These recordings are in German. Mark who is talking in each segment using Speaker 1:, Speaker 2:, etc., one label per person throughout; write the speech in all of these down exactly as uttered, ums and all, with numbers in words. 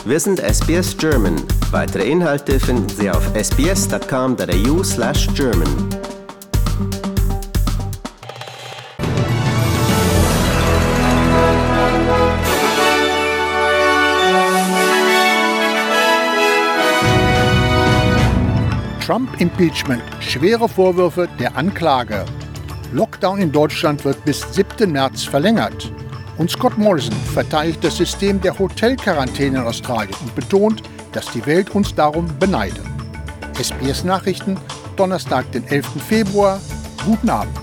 Speaker 1: Wir sind S B S German. Weitere Inhalte finden Sie auf s b s dot com dot a u slash German.
Speaker 2: Trump-Impeachment. Schwere Vorwürfe der Anklage. Lockdown in Deutschland wird bis siebten März verlängert. Und Scott Morrison verteidigt das System der Hotelquarantäne in Australien und betont, dass die Welt uns darum beneide. S B S Nachrichten, Donnerstag, den elften Februar. Guten Abend.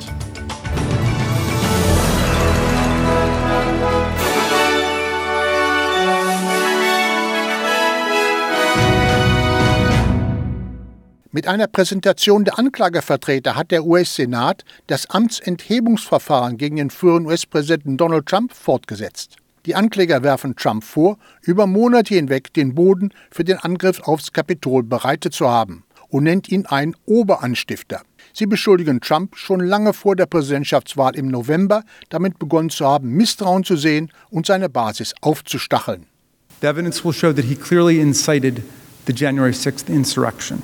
Speaker 2: Mit einer Präsentation der Anklagevertreter hat der U S-Senat das Amtsenthebungsverfahren gegen den früheren U S-Präsidenten Donald Trump fortgesetzt. Die Ankläger werfen Trump vor, über Monate hinweg den Boden für den Angriff aufs Kapitol bereitet zu haben und nennt ihn einen Oberanstifter. Sie beschuldigen Trump, schon lange vor der Präsidentschaftswahl im November damit begonnen zu haben, Misstrauen zu sehen und seine Basis aufzustacheln.
Speaker 3: The evidence will show that he clearly incited the January sixth insurrection.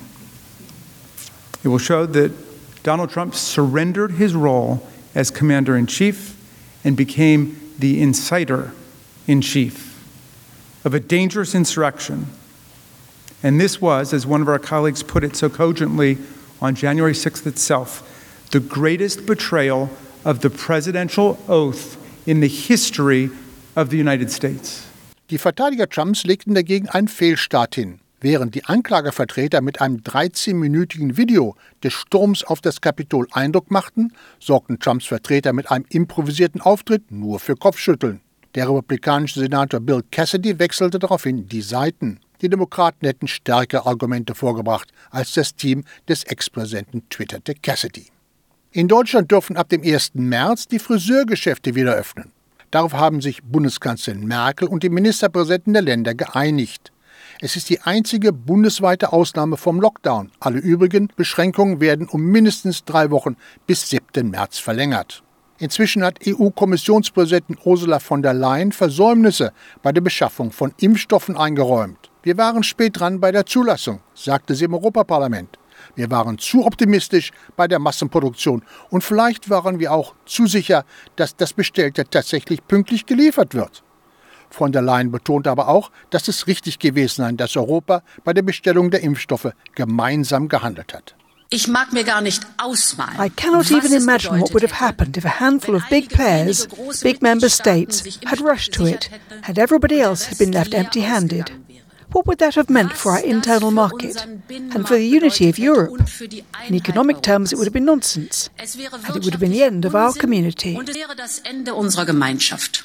Speaker 3: It will show that Donald Trump surrendered his role as commander-in-chief and became the inciter-in-chief of a dangerous insurrection. And this was, as one of our colleagues put it so cogently on January sixth itself, the greatest betrayal of the presidential oath in the history of the United States.
Speaker 2: Die Verteidiger Trumps legten dagegen einen Fehlstart hin. Während die Anklagevertreter mit einem dreizehnminütigen Video des Sturms auf das Kapitol Eindruck machten, sorgten Trumps Vertreter mit einem improvisierten Auftritt nur für Kopfschütteln. Der republikanische Senator Bill Cassidy wechselte daraufhin die Seiten. Die Demokraten hätten stärkere Argumente vorgebracht als das Team des Ex-Präsidenten, twitterte Cassidy. In Deutschland dürfen ab dem ersten März die Friseurgeschäfte wieder öffnen. Darauf haben sich Bundeskanzlerin Merkel und die Ministerpräsidenten der Länder geeinigt. Es ist die einzige bundesweite Ausnahme vom Lockdown. Alle übrigen Beschränkungen werden um mindestens drei Wochen bis siebten März verlängert. Inzwischen hat E U-Kommissionspräsidentin Ursula von der Leyen Versäumnisse bei der Beschaffung von Impfstoffen eingeräumt. Wir waren spät dran bei der Zulassung, sagte sie im Europaparlament. Wir waren zu optimistisch bei der Massenproduktion und vielleicht waren wir auch zu sicher, dass das Bestellte tatsächlich pünktlich geliefert wird. Von der Leyen betonte aber auch, dass es richtig gewesen sei, dass Europa bei der Bestellung der Impfstoffe gemeinsam gehandelt hat.
Speaker 4: Ich mag mir gar nicht ausmalen.
Speaker 5: I cannot even imagine what would have happened if a handful of big players, big member states, had rushed to it, and everybody else had been left empty-handed. What would that have meant for our internal market and for the unity of Europe? In economic terms, it would have been nonsense, and it would have been the end of our community.
Speaker 4: Und es wäre das Ende unserer Gemeinschaft.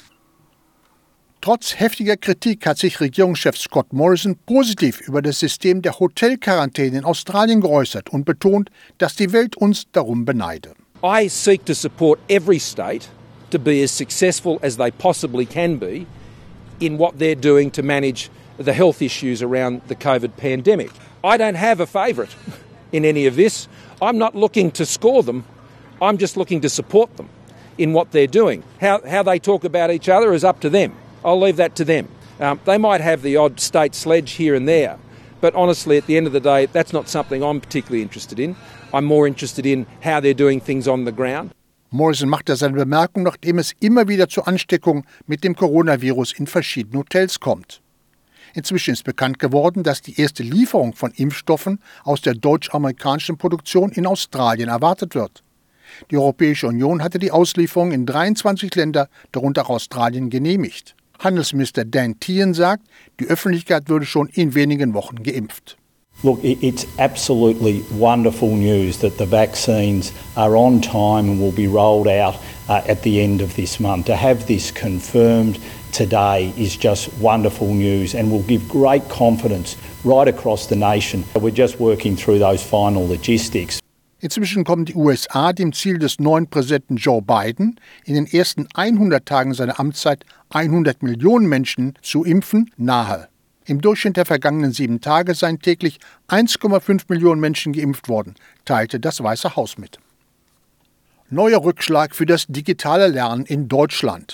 Speaker 2: Trotz heftiger Kritik hat sich Regierungschef Scott Morrison positiv über das System der Hotelquarantäne in Australien geäußert und betont, dass die Welt uns darum beneide.
Speaker 6: I seek to support every state to be as successful as they possibly can be in what they're doing to manage the health issues around the COVID pandemic. I don't have a favourite in any of this. I'm not looking to score them. I'm just looking to support them in what they're doing. How, how they talk about each other is up to them. I'll leave that to them. Um, they might have the odd state sledge here and there, but honestly, at the end of the day, that's not something I'm particularly interested in. I'm more interested in how they're doing things on the ground.
Speaker 2: Morrison machte seine Bemerkung, nachdem es immer wieder zu Ansteckungen mit dem Coronavirus in verschiedenen Hotels kommt. Inzwischen ist bekannt geworden, dass die erste Lieferung von Impfstoffen aus der deutsch-amerikanischen Produktion in Australien erwartet wird. Die Europäische Union hatte die Auslieferung in dreiundzwanzig Länder, darunter auch Australien, genehmigt. Handelsminister Dan Tehan sagt, die Öffentlichkeit würde schon in wenigen Wochen geimpft.
Speaker 7: Look, it's absolutely wonderful news that the vaccines are on time and will be rolled out uh, at the end of this month. To have this confirmed today is just wonderful news and will give great confidence right across the nation. We're just working through those final logistics.
Speaker 2: Inzwischen kommen die U S A dem Ziel des neuen Präsidenten Joe Biden, in den ersten hundert Tagen seiner Amtszeit hundert Millionen Menschen zu impfen, nahe. Im Durchschnitt der vergangenen sieben Tage seien täglich eins Komma fünf Millionen Menschen geimpft worden, teilte das Weiße Haus mit. Neuer Rückschlag für das digitale Lernen in Deutschland.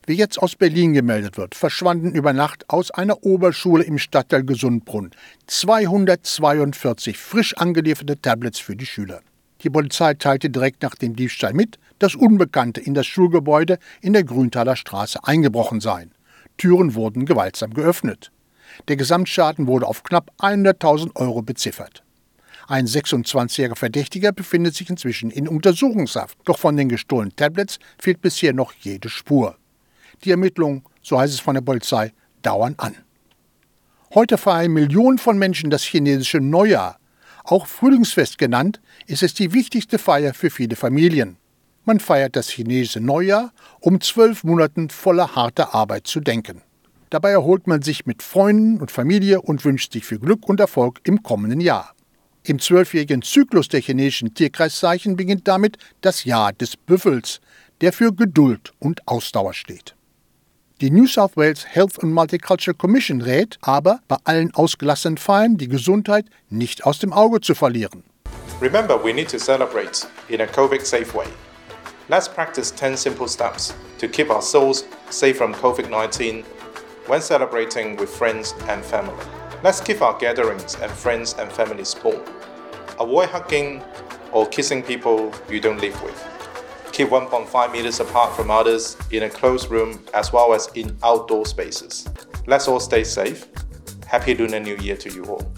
Speaker 2: Wie jetzt aus Berlin gemeldet wird, verschwanden über Nacht aus einer Oberschule im Stadtteil Gesundbrunn zweihundertzweiundvierzig frisch angelieferte Tablets für die Schüler. Die Polizei teilte direkt nach dem Diebstahl mit, dass Unbekannte in das Schulgebäude in der Grüntaler Straße eingebrochen seien. Türen wurden gewaltsam geöffnet. Der Gesamtschaden wurde auf knapp hunderttausend Euro beziffert. Ein sechsundzwanzigjähriger Verdächtiger befindet sich inzwischen in Untersuchungshaft. Doch von den gestohlenen Tablets fehlt bisher noch jede Spur. Die Ermittlungen, so heißt es von der Polizei, dauern an. Heute feiern Millionen von Menschen das chinesische Neujahr. Auch Frühlingsfest genannt, ist es die wichtigste Feier für viele Familien. Man feiert das chinesische Neujahr, um zwölf Monaten voller harter Arbeit zu denken. Dabei erholt man sich mit Freunden und Familie und wünscht sich viel Glück und Erfolg im kommenden Jahr. Im zwölfjährigen Zyklus der chinesischen Tierkreiszeichen beginnt damit das Jahr des Büffels, der für Geduld und Ausdauer steht. Die New South Wales Health and Multicultural Commission rät aber, bei allen ausgelassenen Feiern die Gesundheit nicht aus dem Auge zu verlieren.
Speaker 8: Remember, we need to celebrate in a COVID-safe way. Let's practice ten simple steps to keep our souls safe from COVID nineteen when celebrating with friends and family. Let's keep our gatherings and friends and family small. Avoid hugging or kissing people you don't live with. Keep one point five meters apart from others in a closed room as well as in outdoor spaces. Let's all stay safe. Happy Lunar New Year to you all.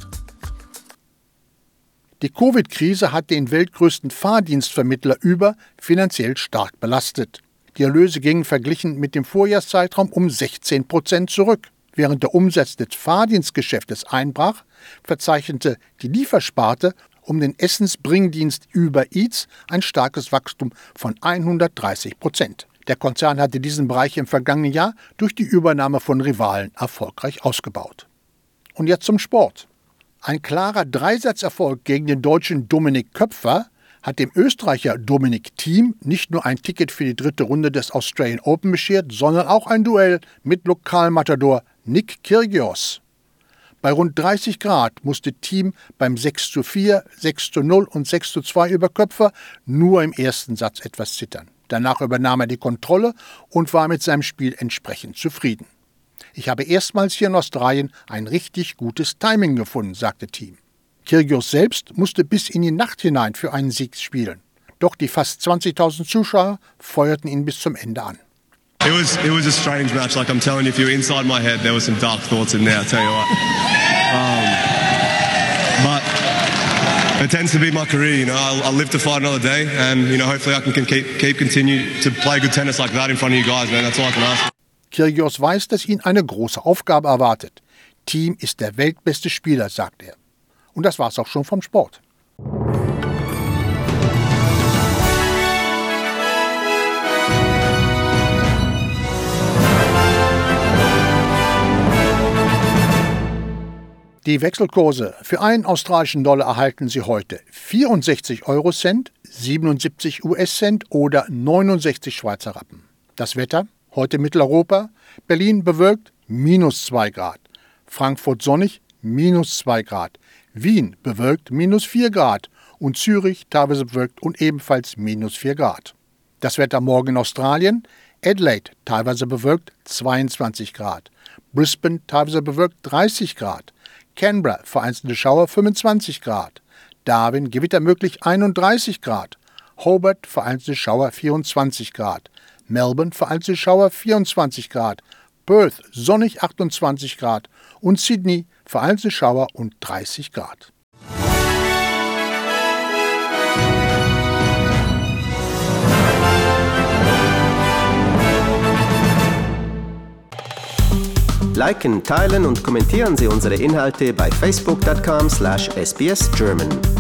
Speaker 2: Die Covid-Krise hat den weltgrößten Fahrdienstvermittler Uber finanziell stark belastet. Die Erlöse gingen verglichen mit dem Vorjahrszeitraum um sechzehn Prozent zurück. Während der Umsatz des Fahrdienstgeschäftes einbrach, verzeichnete die Liefersparte um den Essensbringdienst Uber Eats ein starkes Wachstum von hundertdreißig Prozent. Der Konzern hatte diesen Bereich im vergangenen Jahr durch die Übernahme von Rivalen erfolgreich ausgebaut. Und jetzt zum Sport. Ein klarer Dreisatzerfolg gegen den Deutschen Dominik Köpfer hat dem Österreicher Dominic Thiem nicht nur ein Ticket für die dritte Runde des Australian Open beschert, sondern auch ein Duell mit Lokalmatador Nick Kyrgios. Bei rund dreißig Grad musste Thiem beim sechs zu vier, sechs zu null und sechs zu zwei über Köpfer nur im ersten Satz etwas zittern. Danach übernahm er die Kontrolle und war mit seinem Spiel entsprechend zufrieden. Ich habe erstmals hier in Australien ein richtig gutes Timing gefunden, sagte Thiem. Kyrgios selbst musste bis in die Nacht hinein für einen Sieg spielen. Doch die fast zwanzigtausend Zuschauer feuerten ihn bis zum Ende an.
Speaker 9: It was it was a strange match. Like I'm telling you, if you were inside my head, there were some dark thoughts in there. I tell you what. Um, but it tends to be my career. You know, I'll, I'll live to fight another day, and you know, hopefully I can, can keep keep continue to play good tennis like that in front of you guys, man. That's all I can ask.
Speaker 2: Kyrgios weiß, dass ihn eine große Aufgabe erwartet. Thiem ist der weltbeste Spieler, sagt er. Und das war's auch schon vom Sport. Die Wechselkurse. Für einen australischen Dollar erhalten Sie heute vierundsechzig Eurocent, siebenundsiebzig US-Cent oder neunundsechzig Schweizer Rappen. Das Wetter? Heute Mitteleuropa. Berlin bewölkt, minus zwei Grad. Frankfurt sonnig, minus zwei Grad. Wien bewölkt, minus vier Grad. Und Zürich teilweise bewölkt und ebenfalls minus vier Grad. Das Wetter morgen in Australien. Adelaide teilweise bewölkt, zweiundzwanzig Grad. Brisbane teilweise bewölkt, dreißig Grad. Canberra vereinzelte Schauer, fünfundzwanzig Grad. Darwin Gewitter möglich, einunddreißig Grad. Hobart vereinzelte Schauer, vierundzwanzig Grad. Melbourne vereinzelte Schauer, vierundzwanzig Grad. Perth sonnig, achtundzwanzig Grad. Und Sydney vereinzelte Schauer und dreißig Grad.
Speaker 1: Liken, teilen und kommentieren Sie unsere Inhalte bei facebook punkt com slash s b s german.